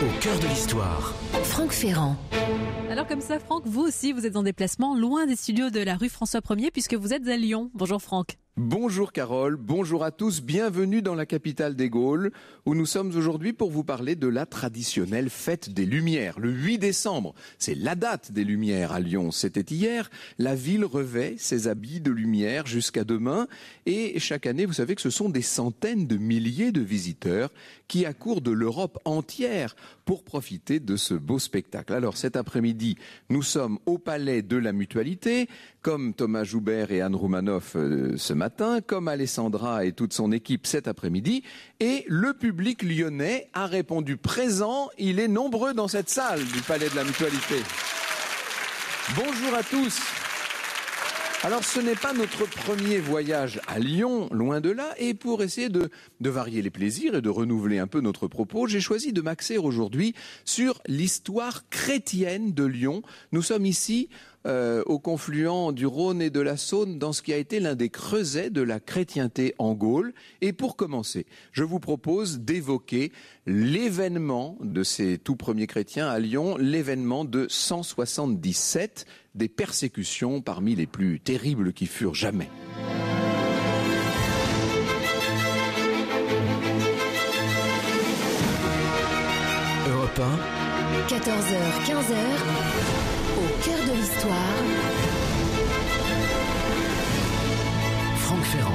Au cœur de l'histoire. Franck Ferrand. Alors comme ça, Franck, vous aussi, vous êtes en déplacement loin des studios de la rue François 1er puisque vous êtes à Lyon. Bonjour Franck. Bonjour Carole, bonjour à tous, bienvenue dans la capitale des Gaules où nous sommes aujourd'hui pour vous parler de la traditionnelle fête des Lumières. Le 8 décembre, c'est la date des Lumières à Lyon, c'était hier. La ville revêt ses habits de lumière jusqu'à demain et chaque année, vous savez que ce sont des centaines de milliers de visiteurs qui accourent de l'Europe entière pour profiter de ce beau spectacle. Alors cet après-midi, nous sommes au Palais de la Mutualité, comme Thomas Joubert et Anne Roumanoff ce matin, comme Alessandra et toute son équipe cet après-midi, et le public lyonnais a répondu présent. Il est nombreux dans cette salle du Palais de la Mutualité. Bonjour à tous. Alors ce n'est pas notre premier voyage à Lyon, loin de là, et pour essayer de varier les plaisirs et de renouveler un peu notre propos, j'ai choisi de m'axer aujourd'hui sur l'histoire chrétienne de Lyon. Nous sommes ici au confluent du Rhône et de la Saône, dans ce qui a été l'un des creusets de la chrétienté en Gaule. Et pour commencer, je vous propose d'évoquer l'événement de ces tout premiers chrétiens à Lyon, l'événement de 177, des persécutions parmi les plus terribles qui furent jamais. Europe 1, 14h, 15h, au cœur de l'histoire. Franck Ferrand.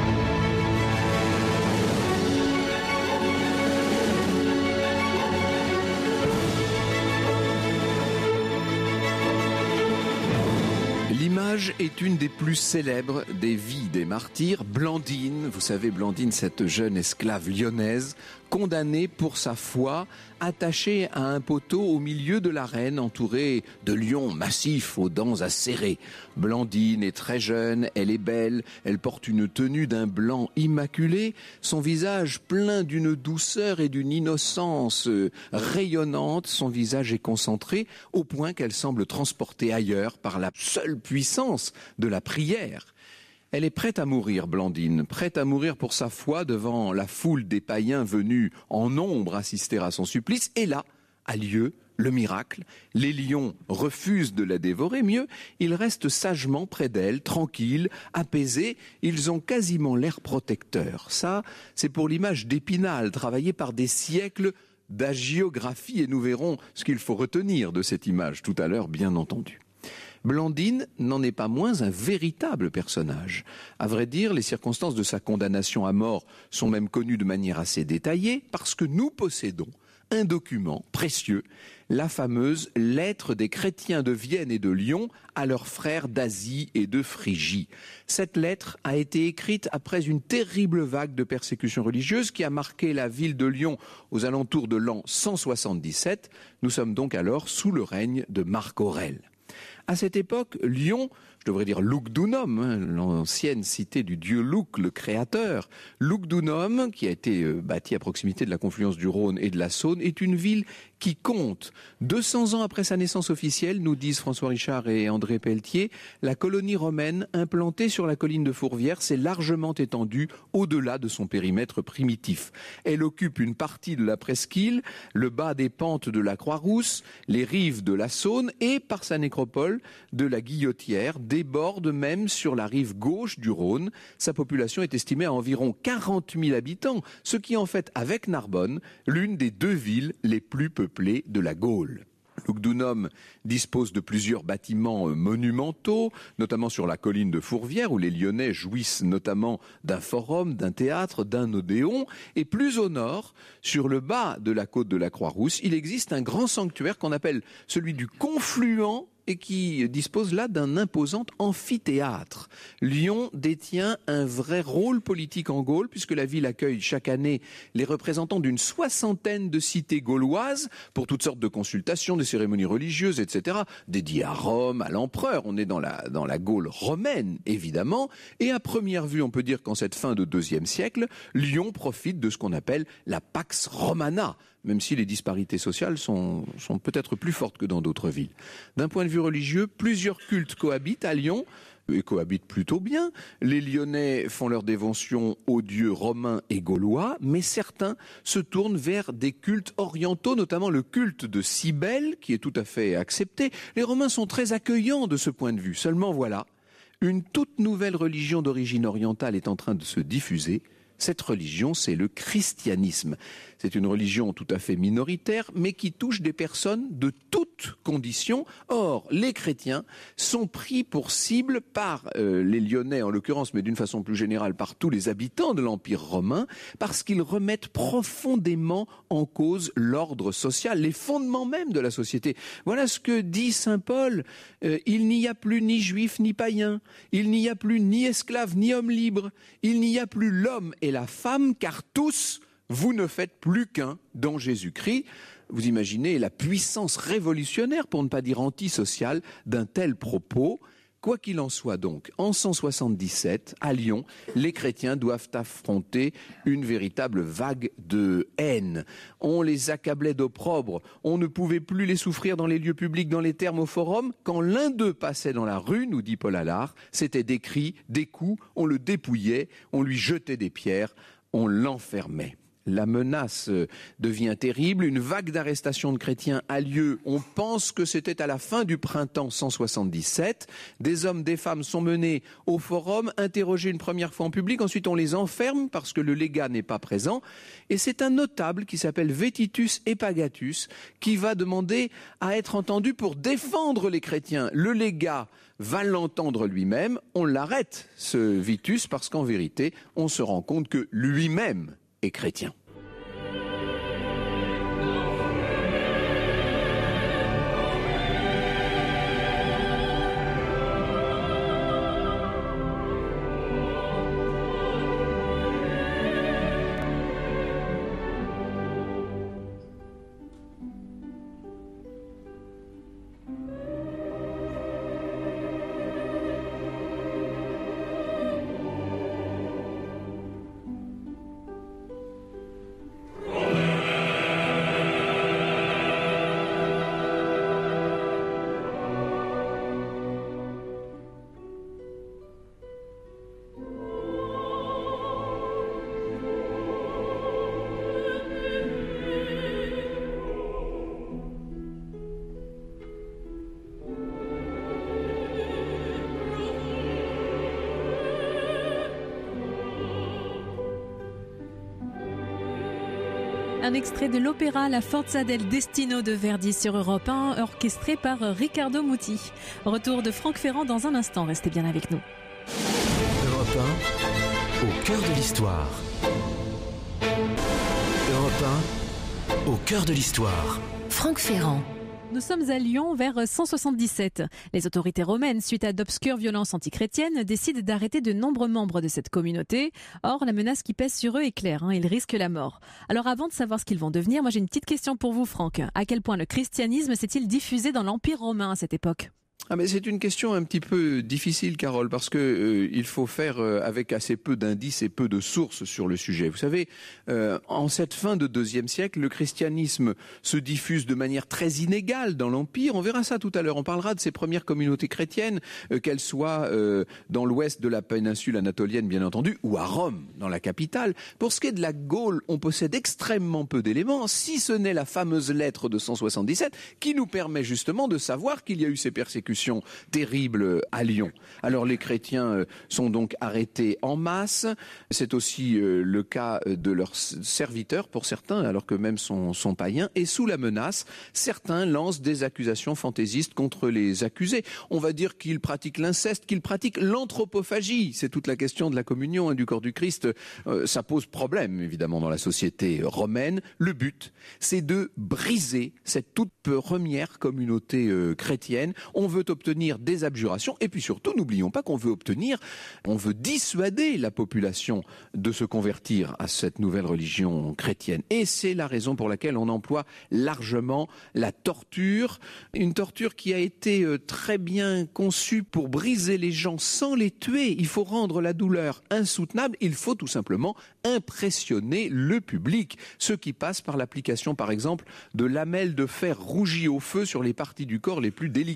L'image est une des plus célèbres des vies des martyrs. Blandine, vous savez Blandine, cette jeune esclave lyonnaise, condamnée pour sa foi, attachée à un poteau au milieu de l'arène, entourée de lions massifs aux dents acérées. Blandine est très jeune, elle est belle, elle porte une tenue d'un blanc immaculé, son visage plein d'une douceur et d'une innocence rayonnante, son visage est concentré au point qu'elle semble transportée ailleurs par la seule puissance de la prière. Elle est prête à mourir, Blandine, prête à mourir pour sa foi devant la foule des païens venus en nombre assister à son supplice. Et là a lieu le miracle. Les lions refusent de la dévorer. Mieux, ils restent sagement près d'elle, tranquilles, apaisés. Ils ont quasiment l'air protecteurs. Ça, c'est pour l'image d'Épinal, travaillée par des siècles d'hagiographie. Et nous verrons ce qu'il faut retenir de cette image tout à l'heure, bien entendu. Blandine n'en est pas moins un véritable personnage. À vrai dire, les circonstances de sa condamnation à mort sont même connues de manière assez détaillée parce que nous possédons un document précieux, la fameuse lettre des chrétiens de Vienne et de Lyon à leurs frères d'Asie et de Phrygie. Cette lettre a été écrite après une terrible vague de persécutions religieuses qui a marqué la ville de Lyon aux alentours de l'an 177. Nous sommes donc alors sous le règne de Marc Aurèle. À cette époque, Lyon, je devrais dire Lugdunum, l'ancienne cité du dieu Luc, le créateur. Lugdunum, qui a été bâti à proximité de la confluence du Rhône et de la Saône, est une ville qui compte. 200 ans après sa naissance officielle, nous disent François Richard et André Pelletier, la colonie romaine implantée sur la colline de Fourvière s'est largement étendue au-delà de son périmètre primitif. Elle occupe une partie de la presqu'île, le bas des pentes de la Croix-Rousse, les rives de la Saône et, par sa nécropole, de la Guillotière, déborde même sur la rive gauche du Rhône. Sa population est estimée à environ 40 000 habitants, ce qui en fait, avec Narbonne, l'une des deux villes les plus peuplées de la Gaule. Lugdunum dispose de plusieurs bâtiments monumentaux, notamment sur la colline de Fourvière, où les Lyonnais jouissent notamment d'un forum, d'un théâtre, d'un odéon. Et plus au nord, sur le bas de la côte de la Croix-Rousse, il existe un grand sanctuaire qu'on appelle celui du confluent et qui dispose là d'un imposant amphithéâtre. Lyon détient un vrai rôle politique en Gaule puisque la ville accueille chaque année les représentants d'une soixantaine de cités gauloises pour toutes sortes de consultations, des cérémonies religieuses, etc. dédiées à Rome, à l'empereur. On est dans la Gaule romaine, évidemment. Et à première vue, on peut dire qu'en cette fin de IIe siècle, Lyon profite de ce qu'on appelle la Pax Romana, même si les disparités sociales sont peut-être plus fortes que dans d'autres villes. D'un point de vue religieux, plusieurs cultes cohabitent à Lyon. et cohabitent plutôt bien. Les Lyonnais font leur dévotion aux dieux romains et gaulois, mais certains se tournent vers des cultes orientaux, notamment le culte de Cybèle, qui est tout à fait accepté. Les Romains sont très accueillants de ce point de vue. Seulement voilà, une toute nouvelle religion d'origine orientale est en train de se diffuser. Cette religion, c'est le christianisme. C'est une religion tout à fait minoritaire, mais qui touche des personnes de toutes conditions. Or, les chrétiens sont pris pour cible par les Lyonnais en l'occurrence, mais d'une façon plus générale par tous les habitants de l'Empire romain, parce qu'ils remettent profondément en cause l'ordre social, les fondements même de la société. Voilà ce que dit saint Paul. Il n'y a plus ni juif ni païen, il n'y a plus ni esclave ni homme libre, il n'y a plus l'homme et la femme, car tous, vous ne faites plus qu'un dans Jésus-Christ. Vous imaginez la puissance révolutionnaire, pour ne pas dire antisociale, d'un tel propos. Quoi qu'il en soit donc, en 177, à Lyon, les chrétiens doivent affronter une véritable vague de haine. On les accablait d'opprobre, on ne pouvait plus les souffrir dans les lieux publics, dans les thermes, au forum. Quand l'un d'eux passait dans la rue, nous dit Paul Allard, c'était des cris, des coups, on le dépouillait, on lui jetait des pierres, on l'enfermait. La menace devient terrible, une vague d'arrestations de chrétiens a lieu, on pense que c'était à la fin du printemps 177, des hommes, des femmes sont menés au forum, interrogés une première fois en public, ensuite on les enferme parce que le légat n'est pas présent, et c'est un notable qui s'appelle Vetitus Epagatus qui va demander à être entendu pour défendre les chrétiens. Le légat va l'entendre lui-même, on l'arrête ce Vitus parce qu'en vérité on se rend compte que lui-même est chrétien. Un extrait de l'opéra La Forza del Destino de Verdi sur Europe 1, orchestré par Riccardo Muti. Retour de Franck Ferrand dans un instant, restez bien avec nous. Europe 1, au cœur de l'histoire. Europe 1, au cœur de l'histoire. Franck Ferrand. Nous sommes à Lyon vers 177. Les autorités romaines, suite à d'obscures violences antichrétiennes, décident d'arrêter de nombreux membres de cette communauté. Or, la menace qui pèse sur eux est claire, ils risquent la mort. Alors avant de savoir ce qu'ils vont devenir, moi j'ai une petite question pour vous, Franck. À quel point le christianisme s'est-il diffusé dans l'Empire romain à cette époque ? Mais c'est une question un petit peu difficile, Carole, parce que il faut faire avec assez peu d'indices et peu de sources sur le sujet. Vous savez, en cette fin de IIe siècle, le christianisme se diffuse de manière très inégale dans l'Empire. On verra ça tout à l'heure. On parlera de ces premières communautés chrétiennes, qu'elles soient dans l'ouest de la péninsule anatolienne, bien entendu, ou à Rome, dans la capitale. Pour ce qui est de la Gaule, on possède extrêmement peu d'éléments, si ce n'est la fameuse lettre de 177, qui nous permet justement de savoir qu'il y a eu ces persécutions terrible à Lyon. Alors les chrétiens sont donc arrêtés en masse. C'est aussi le cas de leurs serviteurs pour certains, alors que même sont païens. Et sous la menace, certains lancent des accusations fantaisistes contre les accusés. On va dire qu'ils pratiquent l'inceste, qu'ils pratiquent l'anthropophagie. C'est toute la question de la communion du corps du Christ. Ça pose problème, évidemment, dans la société romaine. Le but, c'est de briser cette toute première communauté chrétienne. On veut obtenir des abjurations et puis surtout, n'oublions pas qu'on veut dissuader la population de se convertir à cette nouvelle religion chrétienne. Et c'est la raison pour laquelle on emploie largement la torture, une torture qui a été très bien conçue pour briser les gens sans les tuer. Il faut rendre la douleur insoutenable, il faut tout simplement impressionner le public, ce qui passe par l'application par exemple de lamelles de fer rougies au feu sur les parties du corps les plus délicates, nous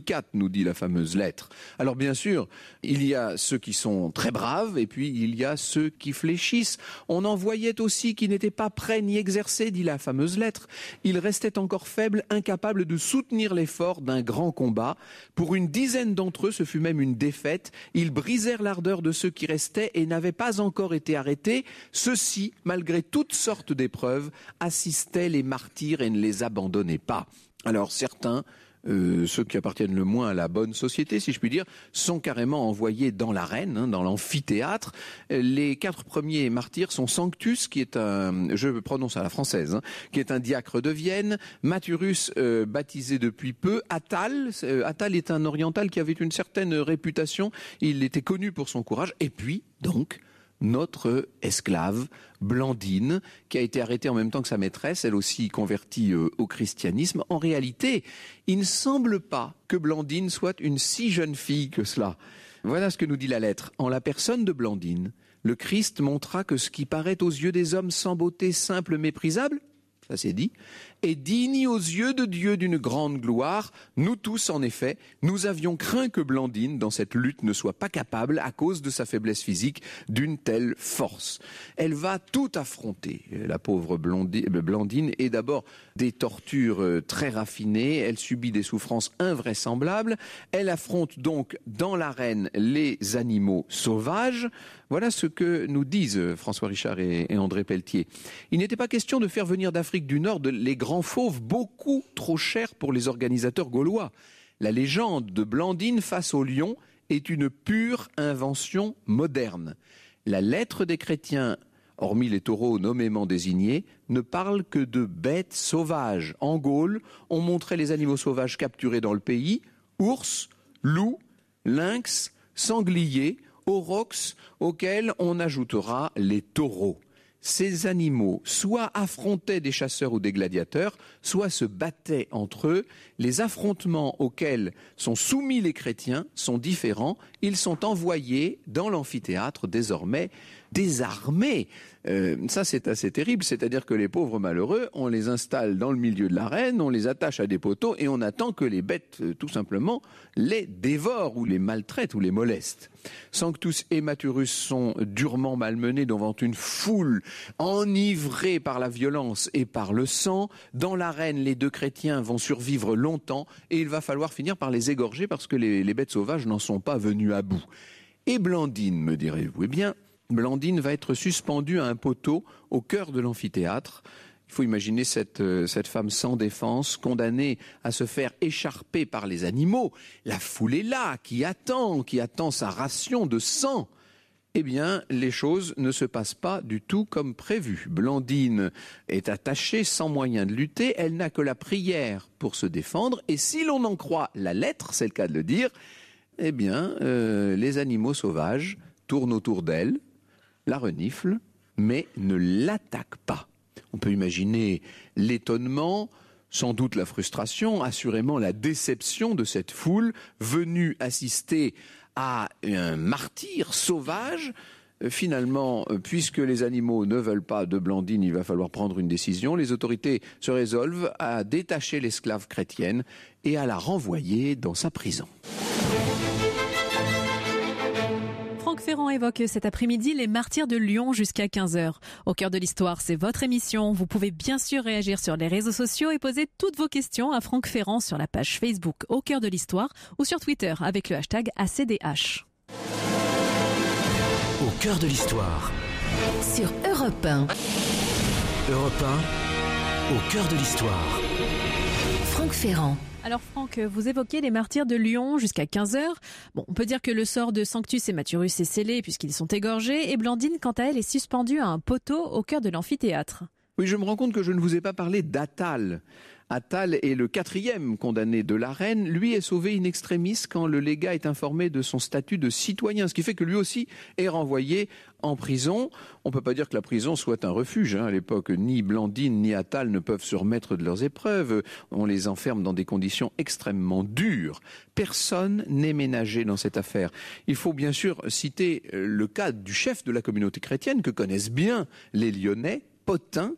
nous dit la fameuse lettre. Alors bien sûr, il y a ceux qui sont très braves et puis il y a ceux qui fléchissent. On en voyait aussi qui n'étaient pas prêts ni exercés, dit la fameuse lettre. Ils restaient encore faibles, incapables de soutenir l'effort d'un grand combat. Pour une dizaine d'entre eux, ce fut même une défaite. Ils brisèrent l'ardeur de ceux qui restaient et n'avaient pas encore été arrêtés. Ceux-ci, malgré toutes sortes d'épreuves, assistaient les martyrs et ne les abandonnaient pas. Alors certains, ceux qui appartiennent le moins à la bonne société, si je puis dire, sont carrément envoyés dans l'arène, dans l'amphithéâtre. Les 4 premiers martyrs sont Sanctus, qui est je prononce à la française, qui est un diacre de Vienne, Mathurus, baptisé depuis peu, Attal est un oriental qui avait une certaine réputation, il était connu pour son courage, et puis, donc, notre esclave, Blandine, qui a été arrêtée en même temps que sa maîtresse, elle aussi convertie au christianisme. En réalité, il ne semble pas que Blandine soit une si jeune fille que cela. Voilà ce que nous dit la lettre. En la personne de Blandine, le Christ montra que ce qui paraît aux yeux des hommes sans beauté simple, méprisable, ça c'est dit, est digne aux yeux de Dieu d'une grande gloire. Nous tous, en effet, nous avions craint que Blandine, dans cette lutte, ne soit pas capable, à cause de sa faiblesse physique, d'une telle force. Elle va tout affronter, la pauvre Blandine, et d'abord des tortures très raffinées, elle subit des souffrances invraisemblables, elle affronte donc dans l'arène les animaux sauvages. Voilà ce que nous disent François Richard et André Pelletier. Il n'était pas question de faire venir d'Afrique du Nord les grands fauves, beaucoup trop chers pour les organisateurs gaulois. La légende de Blandine face au lion est une pure invention moderne. La lettre des chrétiens, hormis les taureaux nommément désignés, ne parle que de bêtes sauvages. En Gaule, on montrait les animaux sauvages capturés dans le pays, ours, loups, lynx, sangliers, aurochs, auxquels on ajoutera les taureaux. Ces animaux soit affrontaient des chasseurs ou des gladiateurs, soit se battaient entre eux. Les affrontements auxquels sont soumis les chrétiens sont différents. Ils sont envoyés dans l'amphithéâtre désormais désarmés. Ça c'est assez terrible, c'est-à-dire que les pauvres malheureux, on les installe dans le milieu de l'arène, on les attache à des poteaux et on attend que les bêtes, tout simplement, les dévorent ou les maltraitent ou les molestent. Sanctus et Mathurus sont durement malmenés devant une foule enivrée par la violence et par le sang. Dans l'arène, les 2 chrétiens vont survivre longtemps et il va falloir finir par les égorger parce que les bêtes sauvages n'en sont pas venues à bout. Et Blandine, me direz-vous? Eh bien, Blandine va être suspendue à un poteau au cœur de l'amphithéâtre. Il faut imaginer cette femme sans défense, condamnée à se faire écharper par les animaux. La foule est là, qui attend sa ration de sang. Eh bien, les choses ne se passent pas du tout comme prévu. Blandine est attachée sans moyen de lutter, elle n'a que la prière pour se défendre, et si l'on en croit la lettre, c'est le cas de le dire, eh bien, les animaux sauvages tournent autour d'elle, la reniflent, mais ne l'attaquent pas. On peut imaginer l'étonnement, sans doute la frustration, assurément la déception de cette foule venue assister à un martyr sauvage. Finalement, puisque les animaux ne veulent pas de Blandine, il va falloir prendre une décision. Les autorités se résolvent à détacher l'esclave chrétienne et à la renvoyer dans sa prison. Franck Ferrand évoque cet après-midi les martyrs de Lyon jusqu'à 15h. Au cœur de l'histoire, c'est votre émission. Vous pouvez bien sûr réagir sur les réseaux sociaux et poser toutes vos questions à Franck Ferrand sur la page Facebook Au cœur de l'histoire ou sur Twitter avec le hashtag ACDH. Au cœur de l'histoire. Sur Europe 1. Europe 1, au cœur de l'histoire. Franck Ferrand. Alors Franck, vous évoquez les martyrs de Lyon jusqu'à 15h. Bon, on peut dire que le sort de Sanctus et Mathurus est scellé puisqu'ils sont égorgés et Blandine, quant à elle, est suspendue à un poteau au cœur de l'amphithéâtre. Oui, je me rends compte que je ne vous ai pas parlé d'Attal. Attal est le 4e condamné de l'arène. Lui est sauvé in extremis quand le légat est informé de son statut de citoyen, ce qui fait que lui aussi est renvoyé en prison. On ne peut pas dire que la prison soit un refuge. À l'époque, ni Blandine ni Attal ne peuvent se remettre de leurs épreuves. On les enferme dans des conditions extrêmement dures. Personne n'est ménagé dans cette affaire. Il faut bien sûr citer le cas du chef de la communauté chrétienne que connaissent bien les Lyonnais, Pothin,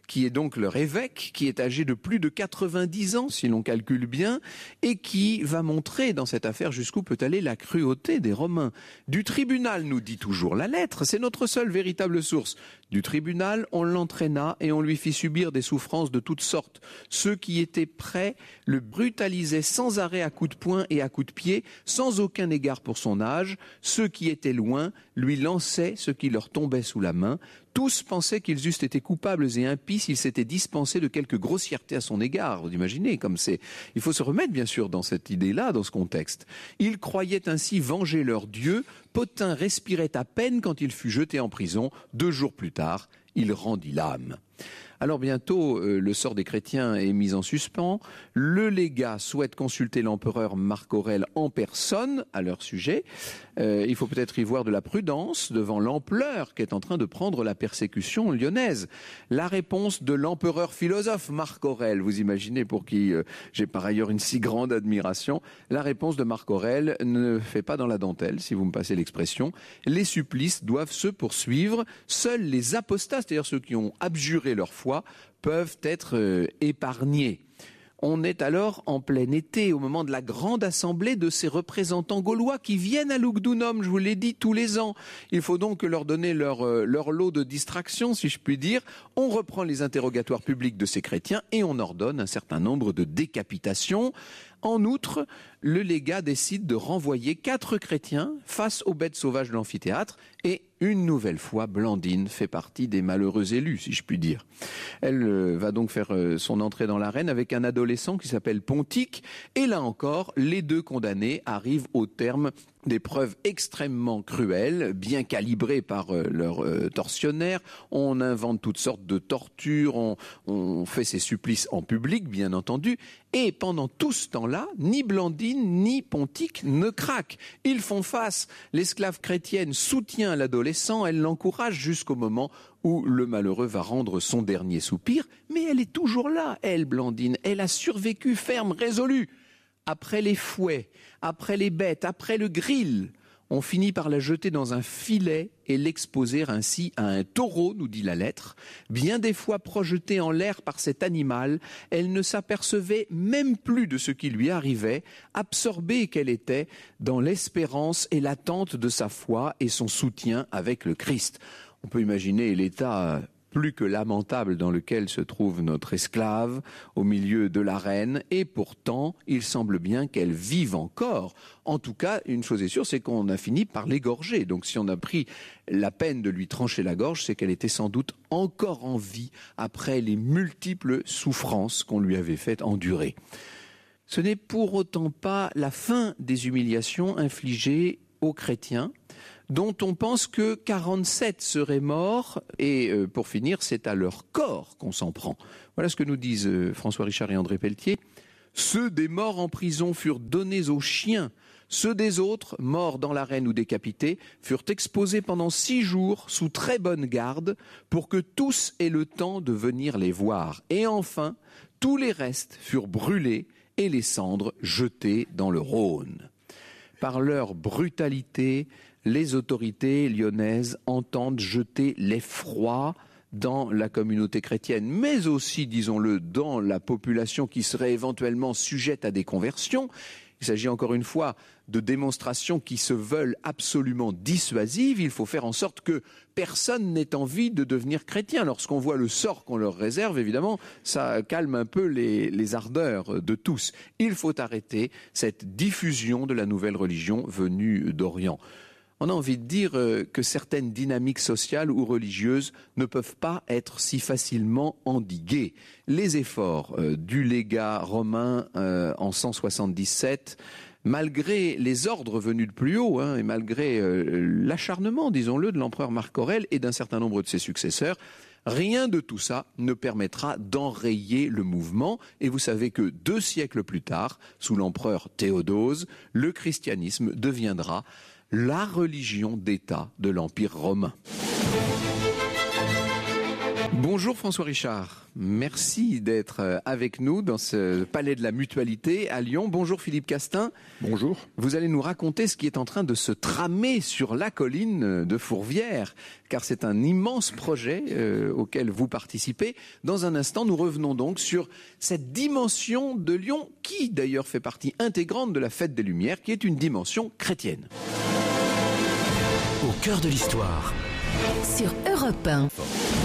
qui est donc leur évêque, qui est âgé de plus de 90 ans, si l'on calcule bien, et qui va montrer dans cette affaire jusqu'où peut aller la cruauté des Romains. Du tribunal, nous dit toujours la lettre, c'est notre seule véritable source. Du tribunal, on l'entraîna et on lui fit subir des souffrances de toutes sortes. Ceux qui étaient prêts le brutalisaient sans arrêt à coups de poing et à coups de pied, sans aucun égard pour son âge. Ceux qui étaient loin lui lançaient ce qui leur tombait sous la main. Tous pensaient qu'ils eussent été coupables et impies s'ils s'étaient dispensés de quelque grossièreté à son égard. Vous imaginez comme c'est. Il faut se remettre bien sûr dans cette idée-là, dans ce contexte. Ils croyaient ainsi venger leur Dieu. Potin respirait à peine quand il fut jeté en prison. 2 jours plus tard, il rendit l'âme. Alors bientôt, le sort des chrétiens est mis en suspens. Le légat souhaite consulter l'empereur Marc Aurèle en personne à leur sujet. Il faut peut-être y voir de la prudence devant l'ampleur qu'est en train de prendre la persécution lyonnaise. La réponse de l'empereur philosophe Marc Aurèle, vous imaginez pour qui j'ai par ailleurs une si grande admiration, la réponse de Marc Aurèle ne fait pas dans la dentelle, si vous me passez l'expression. Les supplices doivent se poursuivre. Seuls les apostats, c'est-à-dire ceux qui ont abjuré leur foi, peuvent être épargnés. On est alors en plein été, au moment de la grande assemblée de ces représentants gaulois qui viennent à Lugdunum, je vous l'ai dit, tous les ans. Il faut donc leur donner leur lot de distraction, si je puis dire. On reprend les interrogatoires publics de ces chrétiens et on ordonne un certain nombre de décapitations. En outre, le légat décide de renvoyer 4 chrétiens face aux bêtes sauvages de l'amphithéâtre et une nouvelle fois, Blandine fait partie des malheureux élus, si je puis dire. Elle va donc faire son entrée dans l'arène avec un adolescent qui s'appelle Pontique et là encore, les 2 condamnés arrivent au terme des preuves extrêmement cruelles, bien calibrées par leurs tortionnaires. On invente toutes sortes de tortures, on fait ces supplices en public, bien entendu. Et pendant tout ce temps-là, ni Blandine ni Pontique ne craquent. Ils font face. L'esclave chrétienne soutient l'adolescent, elle l'encourage jusqu'au moment où le malheureux va rendre son dernier soupir. Mais elle est toujours là, elle, Blandine. Elle a survécu ferme, résolue. Après les fouets, après les bêtes, après le grill, on finit par la jeter dans un filet et l'exposer ainsi à un taureau, nous dit la lettre. Bien des fois projetée en l'air par cet animal, elle ne s'apercevait même plus de ce qui lui arrivait, absorbée qu'elle était dans l'espérance et l'attente de sa foi et son soutien avec le Christ. On peut imaginer l'état plus que lamentable dans lequel se trouve notre esclave au milieu de l'arène, et pourtant il semble bien qu'elle vive encore. En tout cas, une chose est sûre, c'est qu'on a fini par l'égorger. Donc si on a pris la peine de lui trancher la gorge, c'est qu'elle était sans doute encore en vie après les multiples souffrances qu'on lui avait fait endurer. Ce n'est pour autant pas la fin des humiliations infligées aux chrétiens, dont on pense que 47 seraient morts, et pour finir, c'est à leur corps qu'on s'en prend. Voilà ce que nous disent François Richard et André Pelletier. Ceux des morts en prison furent donnés aux chiens. Ceux des autres, morts dans l'arène ou décapités, furent exposés pendant 6 jours sous très bonne garde pour que tous aient le temps de venir les voir. Et enfin, tous les restes furent brûlés et les cendres jetées dans le Rhône. Par leur brutalité, les autorités lyonnaises entendent jeter l'effroi dans la communauté chrétienne, mais aussi, disons-le, dans la population qui serait éventuellement sujette à des conversions. Il s'agit encore une fois de démonstrations qui se veulent absolument dissuasives. Il faut faire en sorte que personne n'ait envie de devenir chrétien. Lorsqu'on voit le sort qu'on leur réserve, évidemment, ça calme un peu les ardeurs de tous. Il faut arrêter cette diffusion de la nouvelle religion venue d'Orient. On a envie de dire que certaines dynamiques sociales ou religieuses ne peuvent pas être si facilement endiguées. Les efforts du légat romain en 177, malgré les ordres venus de plus haut et malgré l'acharnement, disons-le, de l'empereur Marc Aurèle et d'un certain nombre de ses successeurs, rien de tout ça ne permettra d'enrayer le mouvement. Et vous savez que 2 siècles plus tard, sous l'empereur Théodose, le christianisme deviendra la religion d'État de l'Empire romain. Bonjour François Richard, merci d'être avec nous dans ce palais de la Mutualité à Lyon. Bonjour Philippe Castin. Bonjour. Vous allez nous raconter ce qui est en train de se tramer sur la colline de Fourvière, car c'est un immense projet auquel vous participez. Dans un instant, nous revenons donc sur cette dimension de Lyon, qui d'ailleurs fait partie intégrante de la Fête des Lumières, qui est une dimension chrétienne. Au cœur de l'histoire. Sur Europe 1. Europe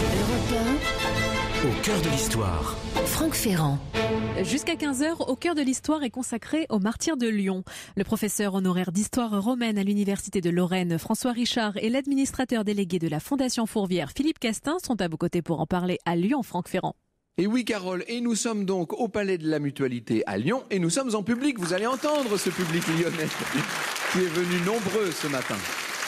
Au cœur de l'histoire. 1, Franck Ferrand. Jusqu'à 15h, Au cœur de l'histoire est consacré aux martyrs de Lyon. Le professeur honoraire d'histoire romaine à l'Université de Lorraine, François Richard, et l'administrateur délégué de la Fondation Fourvière, Philippe Castin, sont à vos côtés pour en parler à Lyon, Franck Ferrand. Et oui Carole, et nous sommes donc au Palais de la Mutualité à Lyon, et nous sommes en public. Vous allez entendre ce public lyonnais qui est venu nombreux ce matin.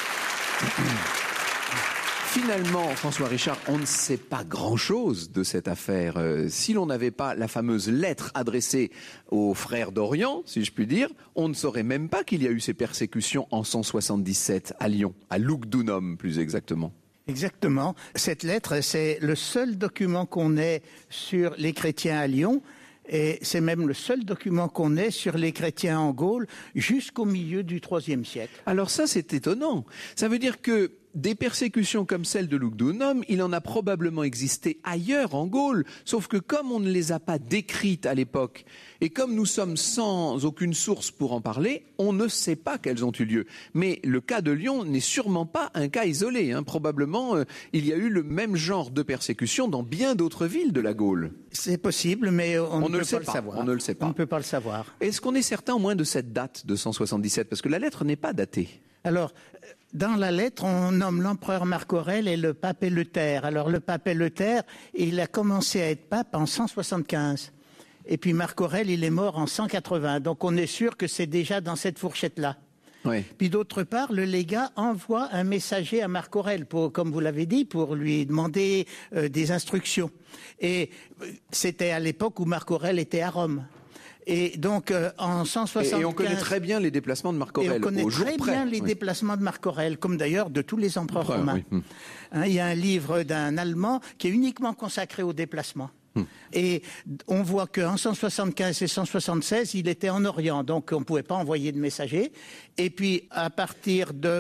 Finalement, François Richard, on ne sait pas grand-chose de cette affaire. Si l'on n'avait pas la fameuse lettre adressée aux frères d'Orient, si je puis dire, on ne saurait même pas qu'il y a eu ces persécutions en 177 à Lyon, à Lugdunum plus exactement. Exactement. Cette lettre, c'est le seul document qu'on ait sur les chrétiens à Lyon. Et c'est même le seul document qu'on ait sur les chrétiens en Gaule jusqu'au milieu du IIIe siècle. Alors ça, c'est étonnant. Ça veut dire que des persécutions comme celle de Lugdunum, il en a probablement existé ailleurs en Gaule, sauf que comme on ne les a pas décrites à l'époque, et comme nous sommes sans aucune source pour en parler, on ne sait pas qu'elles ont eu lieu. Mais le cas de Lyon n'est sûrement pas un cas isolé. Probablement, il y a eu le même genre de persécution dans bien d'autres villes de la Gaule. C'est possible, mais on ne peut pas le savoir. On ne le sait pas. On ne peut pas le savoir. Est-ce qu'on est certain au moins de cette date de 177 ? Parce que la lettre n'est pas datée. Alors, dans la lettre, on nomme l'empereur Marc Aurèle et le pape Éleuthère. Alors, le pape Éleuthère, il a commencé à être pape en 175. Et puis Marc Aurèle, il est mort en 180. Donc, on est sûr que c'est déjà dans cette fourchette-là. Oui. Puis d'autre part, le légat envoie un messager à Marc Aurèle, comme vous l'avez dit, pour lui demander des instructions. Et c'était à l'époque où Marc Aurèle était à Rome. Et donc, en 175... Et on connaît très bien les déplacements de Marc Aurèle, et on connaît au jour très près. bien les déplacements de Marc Aurèle, comme d'ailleurs de tous les empereurs romains. Oui. Il y a un livre d'un Allemand qui est uniquement consacré aux déplacements. Et on voit qu'en 175 et 176, il était en Orient, donc on ne pouvait pas envoyer de messager. Et puis, à partir de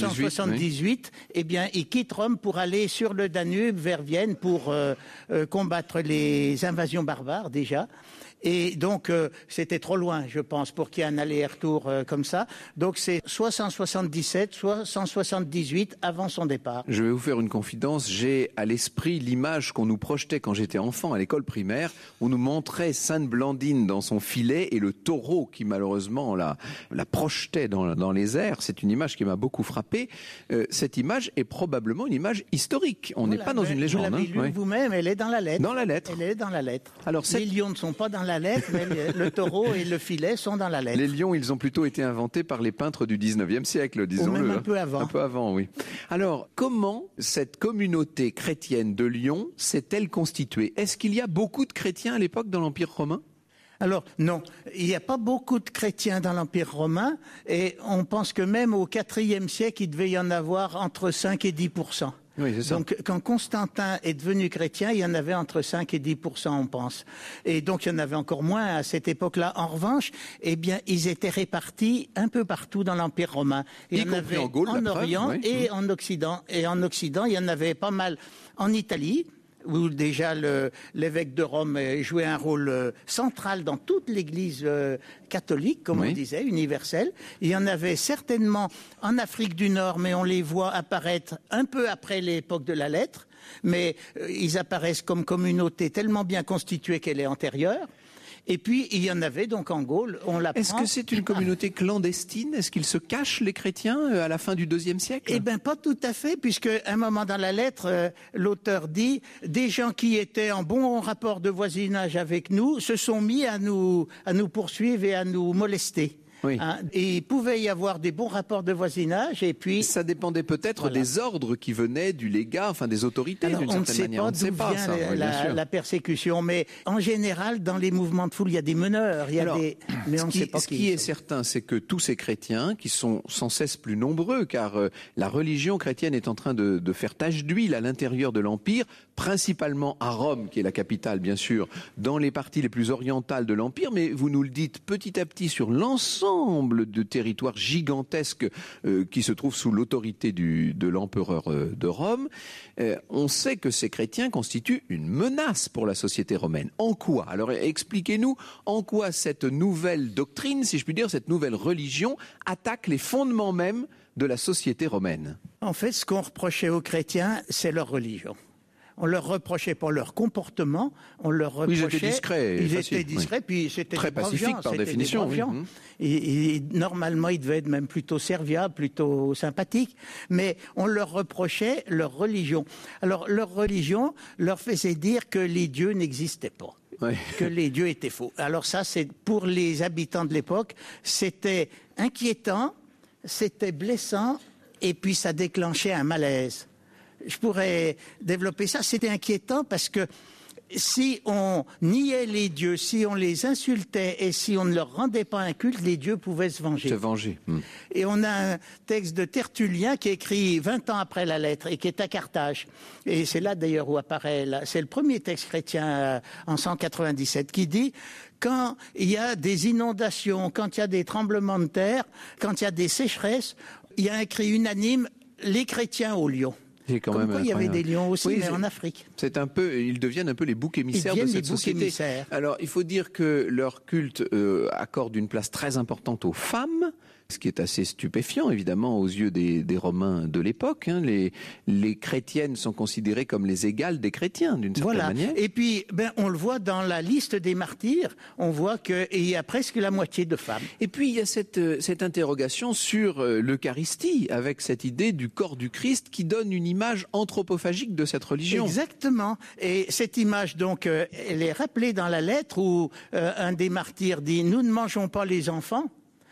178, eh bien, il quitte Rome pour aller sur le Danube vers Vienne pour combattre les invasions barbares, déjà. Et donc, c'était trop loin, je pense, pour qu'il y ait un aller-retour comme ça. Donc, c'est soit 177, soit 178 avant son départ. Je vais vous faire une confidence. J'ai à l'esprit l'image qu'on nous projetait quand j'étais enfant à l'école primaire. On nous montrait Sainte Blandine dans son filet et le taureau qui, malheureusement, la projetait dans les airs. C'est une image qui m'a beaucoup frappé. Cette image est probablement une image historique. On n'est pas dans une légende. Vous l'avez lu vous-même, elle est dans la lettre. Dans la lettre. Elle est dans la lettre. Alors, les lions ne sont pas dans la lettre, mais le taureau et le filet sont dans la lettre. Les lions, ils ont plutôt été inventés par les peintres du 19e siècle, disons-le. Ou même un peu avant. Un peu avant, oui. Alors, comment cette communauté chrétienne de Lyon s'est-elle constituée ? Est-ce qu'il y a beaucoup de chrétiens à l'époque dans l'Empire romain ? Alors, non, il n'y a pas beaucoup de chrétiens dans l'Empire romain, et on pense que même au IVe siècle, il devait y en avoir entre 5 et 10%. Oui, c'est ça. Donc, quand Constantin est devenu chrétien, il y en avait entre 5 et 10%, on pense. Et donc, il y en avait encore moins à cette époque-là. En revanche, eh bien, ils étaient répartis un peu partout dans l'Empire romain. Il y en avait en Gaule, en Orient et en Occident. Et en Occident, il y en avait pas mal en Italie, où déjà l'évêque de Rome jouait un rôle central dans toute l'Église catholique, comme on disait, universelle. Il y en avait certainement en Afrique du Nord, mais on les voit apparaître un peu après l'époque de la lettre. Mais ils apparaissent comme communauté tellement bien constituée qu'elle est antérieure. Et puis, il y en avait donc en Gaule, on l'apprend. Est-ce que c'est une communauté clandestine ? Est-ce qu'ils se cachent, les chrétiens, à la fin du IIe siècle ? Eh bien, pas tout à fait, puisque à un moment dans la lettre, l'auteur dit « Des gens qui étaient en bon rapport de voisinage avec nous se sont mis à nous poursuivre et à nous molester. » Oui. Et il pouvait y avoir des bons rapports de voisinage et puis... Ça dépendait peut-être des ordres qui venaient du légat, enfin des autorités d'une certaine manière. On ne sait pas d'où vient la persécution, mais en général, dans les mouvements de foule, il y a des meneurs, mais on ne sait pas qui. Ce qui est certain, c'est que tous ces chrétiens, qui sont sans cesse plus nombreux, car la religion chrétienne est en train de faire tache d'huile à l'intérieur de l'Empire, principalement à Rome, qui est la capitale, bien sûr, dans les parties les plus orientales de l'Empire, mais vous nous le dites petit à petit sur l'ensemble de territoires gigantesques qui se trouvent sous l'autorité de l'empereur de Rome. On sait que ces chrétiens constituent une menace pour la société romaine. En quoi? Alors expliquez-nous en quoi cette nouvelle doctrine, si je puis dire, cette nouvelle religion attaque les fondements même de la société romaine. En fait, ce qu'on reprochait aux chrétiens, c'est leur religion. On leur reprochait pas leur comportement, on leur reprochait... Ils étaient discrets, puis c'était très pacifiques par définition. Oui. Et normalement, ils devaient être même plutôt serviables, plutôt sympathiques, mais on leur reprochait leur religion. Alors, leur religion leur faisait dire que les dieux n'existaient pas. Oui. Que les dieux étaient faux. Alors ça, c'est pour les habitants de l'époque, c'était inquiétant, c'était blessant, et puis ça déclenchait un malaise. Je pourrais développer ça. C'était inquiétant parce que si on niait les dieux, si on les insultait et si on ne leur rendait pas un culte, les dieux pouvaient se venger. Et on a un texte de Tertullien qui est écrit 20 ans après la lettre et qui est à Carthage. Et c'est là d'ailleurs où apparaît, c'est le premier texte chrétien en 197 qui dit: quand il y a des inondations, quand il y a des tremblements de terre, quand il y a des sécheresses, il y a un cri unanime, les chrétiens aux lions. Comme quoi, il y avait des lions aussi, mais en Afrique. Ils deviennent un peu les boucs émissaires de cette société. Alors, il faut dire que leur culte accorde une place très importante aux femmes, ce qui est assez stupéfiant, évidemment, aux yeux des Romains de l'époque. Les chrétiennes sont considérées comme les égales des chrétiens, d'une certaine manière. Et puis, on le voit dans la liste des martyrs, on voit qu'il y a presque la moitié de femmes. Et puis, il y a cette interrogation sur l'Eucharistie, avec cette idée du corps du Christ qui donne une image anthropophagique de cette religion. Exactement. Et cette image, donc, elle est rappelée dans la lettre où un des martyrs dit « Nous ne mangeons pas les enfants ».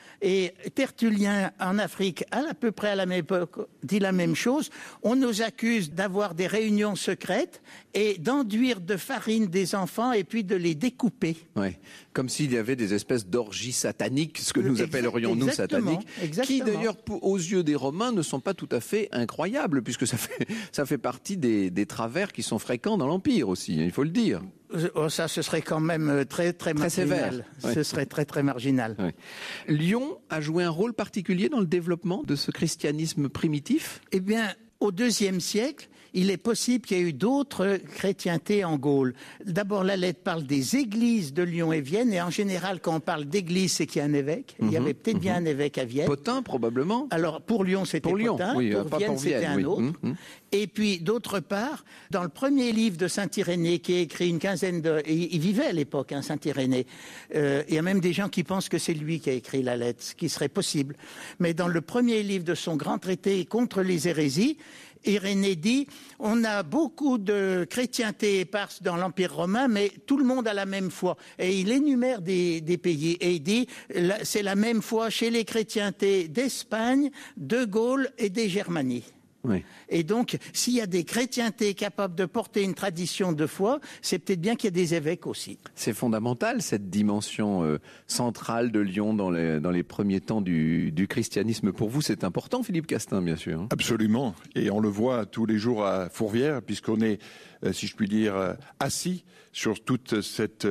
Et Tertullien, en Afrique, à peu près à la même époque, dit la même chose. On nous accuse d'avoir des réunions secrètes et d'enduire de farine des enfants et puis de les découper. Oui, comme s'il y avait des espèces d'orgies sataniques, ce que nous appellerions nous sataniques, qui d'ailleurs, aux yeux des Romains, ne sont pas tout à fait incroyables, puisque ça fait partie des travers qui sont fréquents dans l'Empire aussi, il faut le dire. Ça, ce serait quand même très marginal. Sévère. Ce serait très marginal. Oui. Lyon a joué un rôle particulier dans le développement de ce christianisme primitif? Eh bien, au IIe siècle, il est possible qu'il y ait eu d'autres chrétientés en Gaule. D'abord, la lettre parle des églises de Lyon et Vienne, et en général, quand on parle d'église, c'est qu'il y a un évêque. Il y avait peut-être bien un évêque à Vienne. Pothin, probablement. Alors, pour Lyon, c'était Pothin. Oui, pour Vienne, c'était un autre. Et puis, d'autre part, dans le premier livre de Saint-Irénée, qui est écrit une quinzaine de... Il vivait à l'époque, Saint-Irénée. Il y a même des gens qui pensent que c'est lui qui a écrit la lettre, ce qui serait possible. Mais dans le premier livre de son grand traité contre les hérésies, Irénée dit, on a beaucoup de chrétienté éparse dans l'Empire romain, mais tout le monde a la même foi. Et il énumère des pays. Et il dit, c'est la même foi chez les chrétientés d'Espagne, de Gaule et des Germanies. Oui. Et donc, s'il y a des chrétientés capables de porter une tradition de foi, c'est peut-être bien qu'il y ait des évêques aussi. C'est fondamental, cette dimension centrale de Lyon dans les premiers temps du christianisme. Pour vous, c'est important, Philippe Castin, bien sûr. Absolument. Et on le voit tous les jours à Fourvière, puisqu'on est, si je puis dire, assis sur toute cette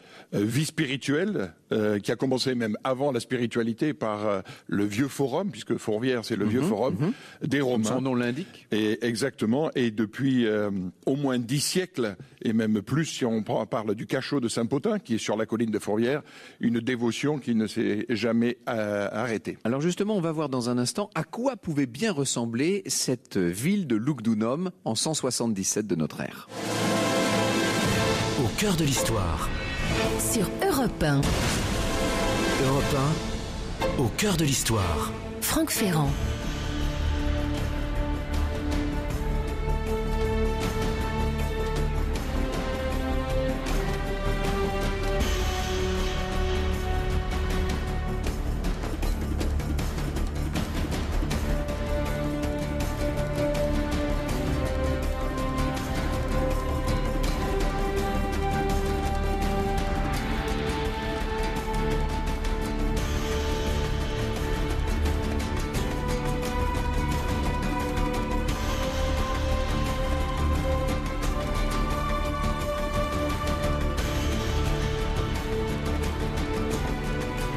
vie spirituelle qui a commencé même avant la spiritualité par le vieux forum, puisque Fourvière, c'est le vieux forum des Romains. Son nom l'indique. Et exactement. Et depuis au moins 10 siècles, et même plus si on parle du cachot de Saint-Pothin, qui est sur la colline de Fourvière, une dévotion qui ne s'est jamais arrêtée. Alors justement, on va voir dans un instant à quoi pouvait bien ressembler cette ville de Lugdunum en 177 de notre ère. Au cœur de l'histoire. Sur Europe 1. Europe 1, au cœur de l'histoire. Franck Ferrand.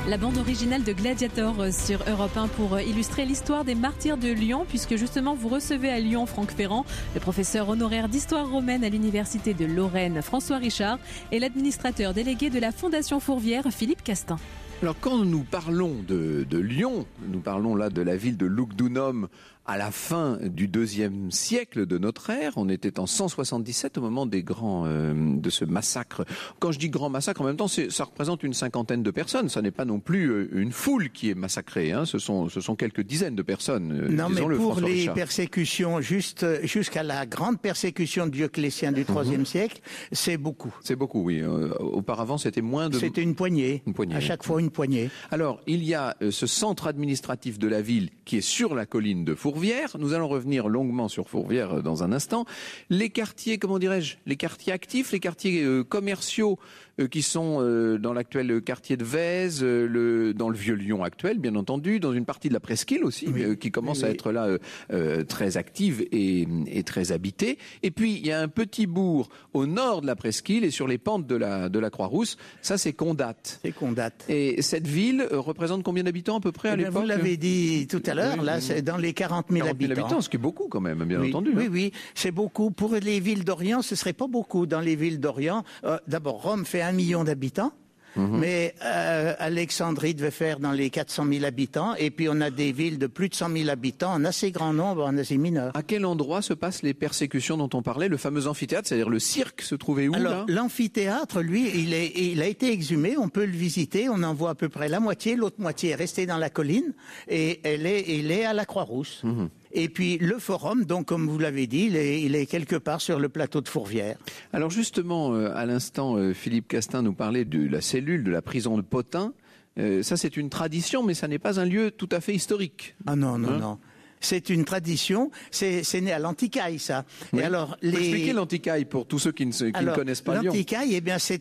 La bande originale de Gladiator sur Europe 1 pour illustrer l'histoire des martyrs de Lyon, puisque justement vous recevez à Lyon Franck Ferrand, le professeur honoraire d'histoire romaine à l'université de Lorraine François Richard et l'administrateur délégué de la Fondation Fourvière Philippe Castin. Alors quand nous parlons de Lyon, nous parlons là de la ville de Lugdunum à la fin du IIe siècle de notre ère. On était en 177 au moment des grands de ce massacre. Quand je dis grand massacre, en même temps, ça représente une cinquantaine de personnes. Ça n'est pas non plus une foule qui est massacrée. Hein. Ce sont quelques dizaines de personnes. Non, mais pour François les Richard. Persécutions, jusqu'à la grande persécution de Dioclétien du IIIe siècle, c'est beaucoup. C'est beaucoup, oui. Auparavant, c'était moins de... C'était une poignée. À chaque fois, une poignée. Alors, il y a ce centre administratif de la ville qui est sur la colline de Fourvière. Nous allons revenir longuement sur Fourvière dans un instant. Les quartiers, comment dirais-je, les quartiers actifs, les quartiers commerciaux qui sont dans l'actuel quartier de Vèze, dans le vieux Lyon actuel, bien entendu, dans une partie de la presqu'île aussi, qui commence à être là très active et très habitée. Et puis, il y a un petit bourg au nord de la presqu'île et sur les pentes de la Croix-Rousse. Ça, c'est Condat. C'est Condat. Et cette ville représente combien d'habitants à peu près à l'époque? Vous l'avez dit tout à l'heure, là, c'est dans les 40 000 habitants. Ce qui est beaucoup quand même, bien entendu. Oui, c'est beaucoup. Pour les villes d'Orient, ce serait pas beaucoup. Dans les villes d'Orient, d'abord, Rome fait 1 million d'habitants. Mais Alexandrie devait faire dans les 400 000 habitants. Et puis on a des villes de plus de 100 000 habitants en assez grand nombre en Asie mineure. À quel endroit se passent les persécutions dont on parlait? Le fameux amphithéâtre, c'est-à-dire le cirque, se trouvait où? Alors l'amphithéâtre, lui, il a été exhumé. On peut le visiter. On en voit à peu près la moitié. L'autre moitié est restée dans la colline. Et il est à la Croix-Rousse. Et puis le forum, donc comme vous l'avez dit, il est quelque part sur le plateau de Fourvière. Alors justement, à l'instant, Philippe Castin nous parlait de la cellule de la prison de Pothin. Ça, c'est une tradition, mais ça n'est pas un lieu tout à fait historique. Ah non. C'est une tradition, c'est né à l'Antiquaille, ça. Oui. Et alors, expliquez l'Antiquaille pour tous ceux qui ne connaissent pas Lyon. L'Antiquaille, ça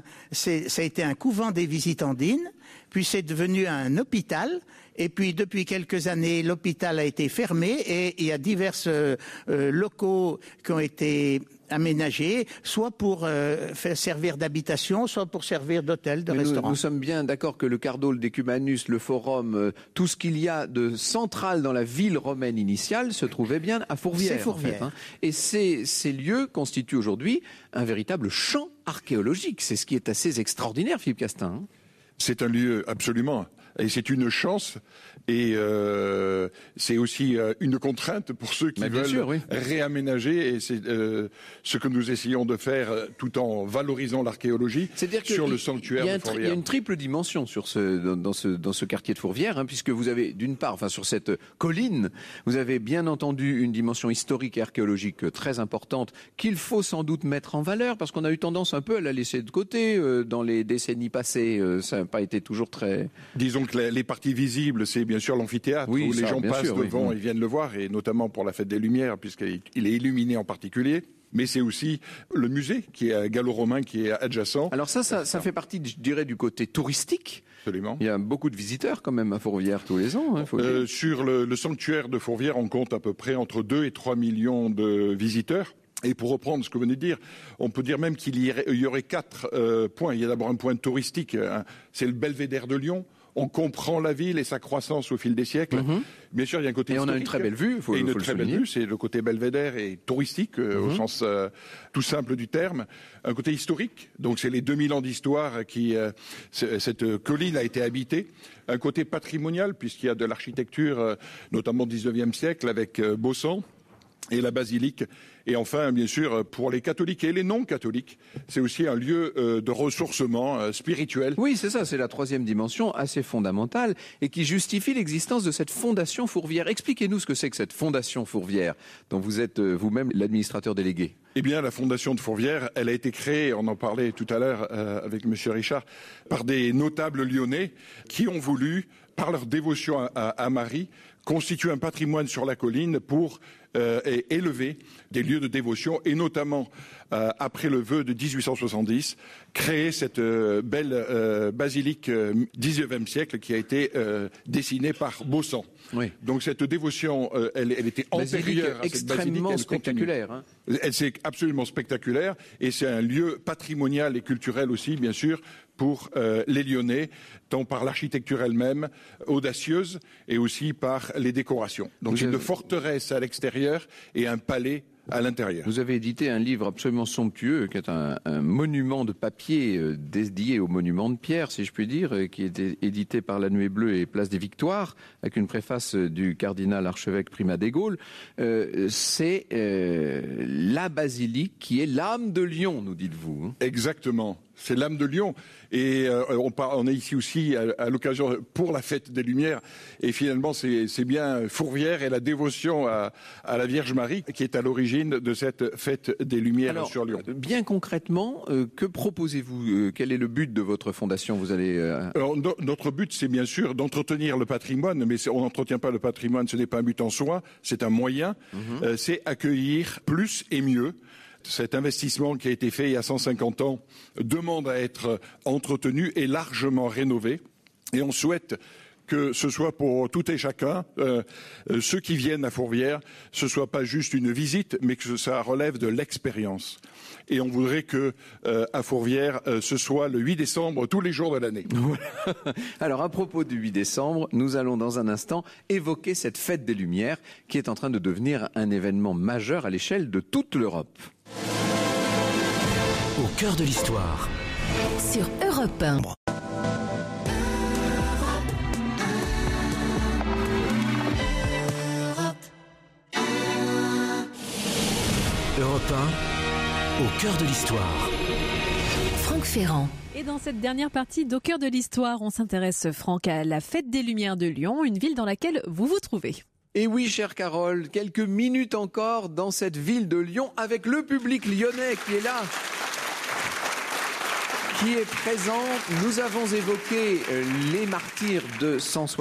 a été un couvent des Visitandines, puis c'est devenu un hôpital. Et puis, depuis quelques années, l'hôpital a été fermé et il y a divers locaux qui ont été aménagés, soit pour faire servir d'habitation, soit pour servir d'hôtel, de restaurant. Nous sommes bien d'accord que le Cardo, le Decumanus, le Forum, tout ce qu'il y a de central dans la ville romaine initiale se trouvait bien à Fourvière. C'est Fourvière. En fait, hein. Et ces lieux constituent aujourd'hui un véritable champ archéologique. C'est ce qui est assez extraordinaire, Philippe Castin. Hein. C'est un lieu absolument. Et c'est une chance et c'est aussi une contrainte pour ceux qui veulent réaménager. Et c'est ce que nous essayons de faire tout en valorisant l'archéologie sur le sanctuaire de Fourvière. Il y a une triple dimension dans ce quartier de Fourvière, hein, puisque vous avez d'une part, sur cette colline, vous avez bien entendu une dimension historique et archéologique très importante qu'il faut sans doute mettre en valeur, parce qu'on a eu tendance un peu à la laisser de côté dans les décennies passées. Ça n'a pas été toujours très... Disons que les parties visibles, c'est bien sûr l'amphithéâtre, où les gens passent devant et viennent le voir, et notamment pour la fête des Lumières, puisqu'il est illuminé en particulier. Mais c'est aussi le musée qui est gallo-romain, qui est adjacent. Alors ça fait partie, je dirais, du côté touristique. Absolument. Il y a beaucoup de visiteurs quand même à Fourvière tous les ans. Hein, sur le sanctuaire de Fourvière, on compte à peu près entre 2 et 3 millions de visiteurs. Et pour reprendre ce que vous venez de dire, on peut dire même qu'il y aurait 4 points. Il y a d'abord un point touristique, c'est le belvédère de Lyon. On comprend la ville et sa croissance au fil des siècles. Bien sûr, il y a un côté historique. Et on a une très belle vue, c'est le côté belvédère et touristique, au sens tout simple du terme. Un côté historique, donc c'est les 2000 ans d'histoire cette colline a été habitée. Un côté patrimonial, puisqu'il y a de l'architecture, notamment 19e siècle, avec Baussan et la basilique. Et enfin, bien sûr, pour les catholiques et les non-catholiques, c'est aussi un lieu de ressourcement spirituel. Oui, c'est ça, c'est la troisième dimension assez fondamentale et qui justifie l'existence de cette fondation Fourvière. Expliquez-nous ce que c'est que cette fondation Fourvière, dont vous êtes vous-même l'administrateur délégué. Eh bien, la fondation de Fourvière, elle a été créée, on en parlait tout à l'heure avec M. Richard, par des notables lyonnais qui ont voulu, par leur dévotion à Marie, constituer un patrimoine sur la colline pour élever des lieux de dévotion et notamment, après le vœu de 1870, créer cette belle basilique 19e siècle qui a été dessinée par Baussan. Oui. Donc cette dévotion, elle était antérieure à cette basilique. Extrêmement spectaculaire. Hein. C'est absolument spectaculaire et c'est un lieu patrimonial et culturel aussi, bien sûr, pour les Lyonnais, tant par l'architecture elle-même, audacieuse, et aussi par les décorations. Donc une forteresse à l'extérieur et un palais à l'intérieur. Vous avez édité un livre absolument somptueux, qui est un monument de papier dédié au monument de pierre, si je puis dire, qui est édité par La Nuée Bleue et Place des Victoires, avec une préface du cardinal archevêque Primat des Gaules. C'est la basilique qui est l'âme de Lyon, nous dites-vous. Exactement. C'est l'âme de Lyon. Et on est ici aussi à l'occasion pour la fête des Lumières. Et finalement, c'est bien Fourvière et la dévotion à la Vierge Marie qui est à l'origine de cette fête des Lumières sur Lyon. Bien concrètement, que proposez-vous ? Quel est le but de votre fondation ? Vous allez Alors, notre but, c'est bien sûr d'entretenir le patrimoine, mais on n'entretient pas le patrimoine, ce n'est pas un but en soi, c'est un moyen. C'est accueillir plus et mieux. Cet investissement qui a été fait il y a 150 ans demande à être entretenu et largement rénové. Et on souhaite que ce soit pour tout et chacun, ceux qui viennent à Fourvière, ce soit pas juste une visite, mais que ça relève de l'expérience. Et on voudrait que à Fourvière, ce soit le 8 décembre tous les jours de l'année. Alors à propos du 8 décembre, nous allons dans un instant évoquer cette fête des Lumières qui est en train de devenir un événement majeur à l'échelle de toute l'Europe. Au cœur de l'histoire. Sur Europe 1. Europe 1, au cœur de l'histoire. Franck Ferrand. Et dans cette dernière partie d'Au cœur de l'histoire, on s'intéresse, Franck, à la fête des Lumières de Lyon, une ville dans laquelle vous vous trouvez. Et oui, chère Carole, quelques minutes encore dans cette ville de Lyon avec le public lyonnais qui est là, qui est présent. Nous avons évoqué les martyrs de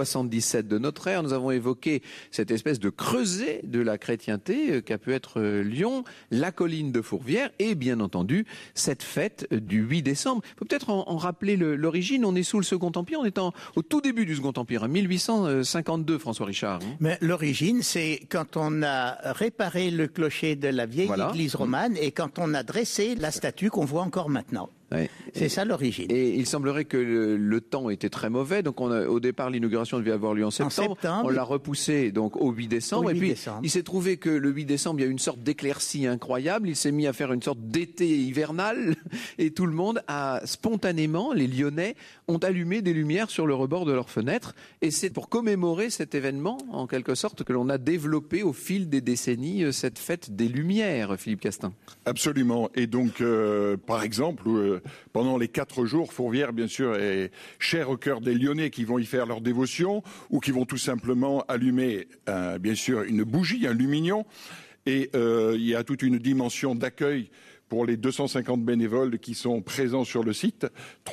177 de notre ère. Nous avons évoqué cette espèce de creuset de la chrétienté qu'a pu être Lyon, la colline de Fourvière et bien entendu cette fête du 8 décembre. Il faut peut-être en rappeler l'origine. On est sous le Second Empire. On est au tout début du Second Empire, en 1852, François Richard. Mais l'origine, c'est quand on a réparé le clocher de la vieille église romane et quand on a dressé la statue qu'on voit encore maintenant. Ouais. C'est ça l'origine. Et il semblerait que le temps était très mauvais. Donc au départ, l'inauguration devait avoir lieu en septembre. On l'a repoussé donc au 8 décembre. Et puis il s'est trouvé que le 8 décembre, il y a eu une sorte d'éclaircie incroyable. Il s'est mis à faire une sorte d'été hivernal. Et tout le monde a spontanément, les Lyonnais, ont allumé des lumières sur le rebord de leurs fenêtres. Et c'est pour commémorer cet événement, en quelque sorte, que l'on a développé au fil des décennies cette fête des Lumières, Philippe Castin. Absolument. Et donc, par exemple, pendant les 4 jours, Fourvière, bien sûr, est chère au cœur des Lyonnais qui vont y faire leur dévotion ou qui vont tout simplement allumer, bien sûr, une bougie, un lumignon. Et il y a toute une dimension d'accueil pour les 250 bénévoles qui sont présents sur le site,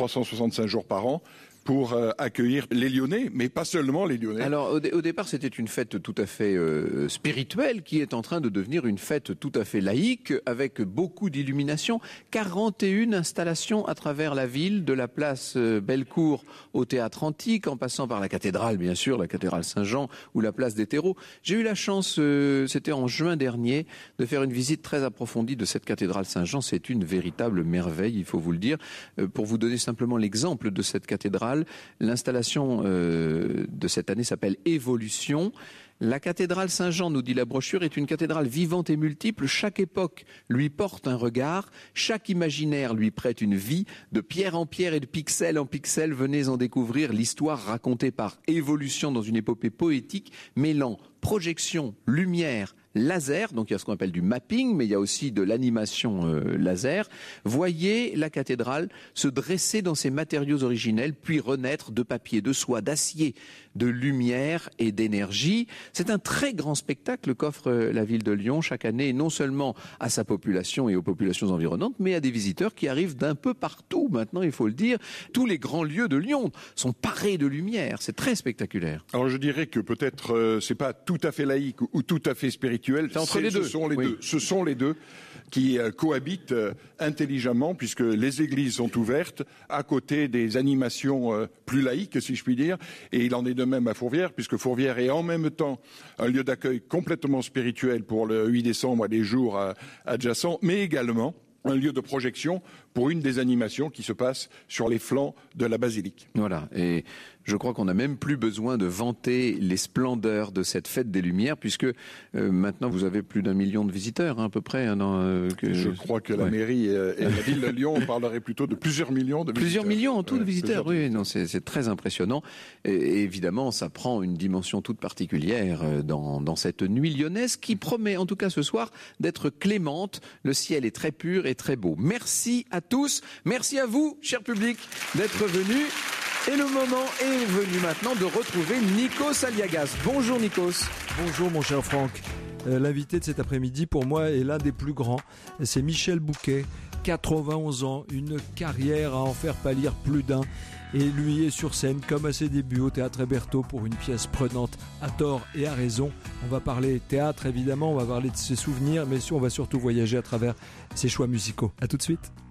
365 jours par an, pour accueillir les Lyonnais, mais pas seulement les Lyonnais. Alors, au départ, c'était une fête tout à fait spirituelle qui est en train de devenir une fête tout à fait laïque, avec beaucoup d'illumination. 41 installations à travers la ville, de la place Bellecour au Théâtre Antique, en passant par la cathédrale, bien sûr, la cathédrale Saint-Jean ou la place des Terreaux. J'ai eu la chance, c'était en juin dernier, de faire une visite très approfondie de cette cathédrale Saint-Jean. C'est une véritable merveille, il faut vous le dire. Pour vous donner simplement l'exemple de cette cathédrale, l'installation de cette année s'appelle Évolution. La cathédrale Saint-Jean, nous dit la brochure, est une cathédrale vivante et multiple. Chaque époque lui porte un regard, chaque imaginaire lui prête une vie. De pierre en pierre et de pixel en pixel, venez en découvrir l'histoire racontée par Évolution dans une épopée poétique mêlant projection, lumière, laser, donc il y a ce qu'on appelle du mapping, mais il y a aussi de l'animation laser. Voyez la cathédrale se dresser dans ses matériaux originels, puis renaître de papier, de soie, d'acier, de lumière et d'énergie. C'est un très grand spectacle qu'offre la ville de Lyon chaque année, non seulement à sa population et aux populations environnantes, mais à des visiteurs qui arrivent d'un peu partout. Maintenant, il faut le dire, tous les grands lieux de Lyon sont parés de lumière. C'est très spectaculaire. Alors je dirais que peut-être c'est pas tout à fait laïque ou tout à fait spirituel. C'est entre les deux. Ce sont les deux qui cohabitent intelligemment, puisque les églises sont ouvertes à côté des animations plus laïques, si je puis dire. Et il en est de même à Fourvière, puisque Fourvière est en même temps un lieu d'accueil complètement spirituel pour le 8 décembre et les jours adjacents, mais également un lieu de projection pour une des animations qui se passe sur les flancs de la basilique. Voilà, et je crois qu'on n'a même plus besoin de vanter les splendeurs de cette fête des Lumières, puisque maintenant vous avez plus d'1 million de visiteurs, hein, à peu près. Je crois que la mairie et la ville de Lyon, on parlerait plutôt de plusieurs millions de visiteurs. Plusieurs millions en tout de visiteurs, oui, non, c'est très impressionnant. Et évidemment, ça prend une dimension toute particulière dans cette nuit lyonnaise qui promet, en tout cas ce soir, d'être clémente. Le ciel est très pur et très beau. Merci à tous, merci à vous, cher public, d'être venus. Et le moment est venu maintenant de retrouver Nikos Aliagas. Bonjour Nikos. Bonjour mon cher Franck. L'invité de cet après-midi pour moi est l'un des plus grands. C'est Michel Bouquet, 91 ans, une carrière à en faire pâlir plus d'un. Et lui est sur scène comme à ses débuts au Théâtre Hébertot pour une pièce prenante à tort et à raison. On va parler théâtre évidemment, on va parler de ses souvenirs, mais on va surtout voyager à travers ses choix musicaux. À tout de suite.